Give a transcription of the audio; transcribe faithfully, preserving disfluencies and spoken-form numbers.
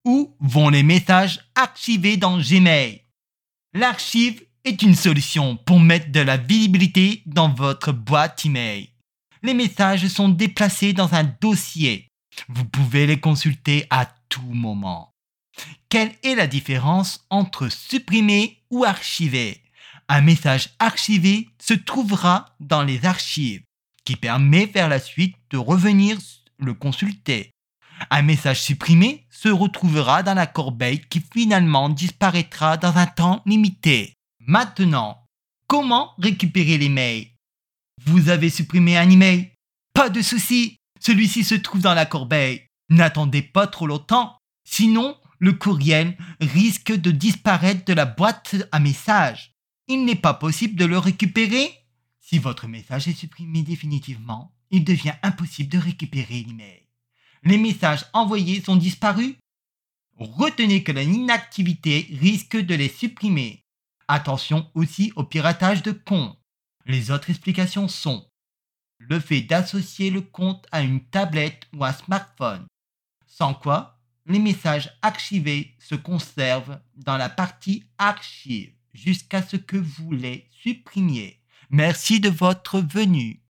Où vont les messages archivés dans Gmail? L'archive est une solution pour mettre de la visibilité dans votre boîte email. Les messages sont déplacés dans un dossier. Vous pouvez les consulter à tout moment. Quelle est la différence entre supprimer ou archiver? Un message archivé se trouvera dans les archives, qui permet vers la suite de revenir le consulter. Un message supprimé se retrouvera dans la corbeille qui finalement disparaîtra dans un temps limité. Maintenant, comment récupérer les mails? Vous avez supprimé un email? Pas de souci, celui-ci se trouve dans la corbeille. N'attendez pas trop longtemps, sinon le courriel risque de disparaître de la boîte à messages. Il n'est pas possible de le récupérer. Si votre message est supprimé définitivement, il devient impossible de récupérer l'email. Les messages envoyés sont disparus? Retenez que l'inactivité risque de les supprimer. Attention aussi au piratage de comptes. Les autres explications sont le fait d'associer le compte à une tablette ou un smartphone, sans quoi les messages archivés se conservent dans la partie archive jusqu'à ce que vous les supprimiez. Merci de votre venue.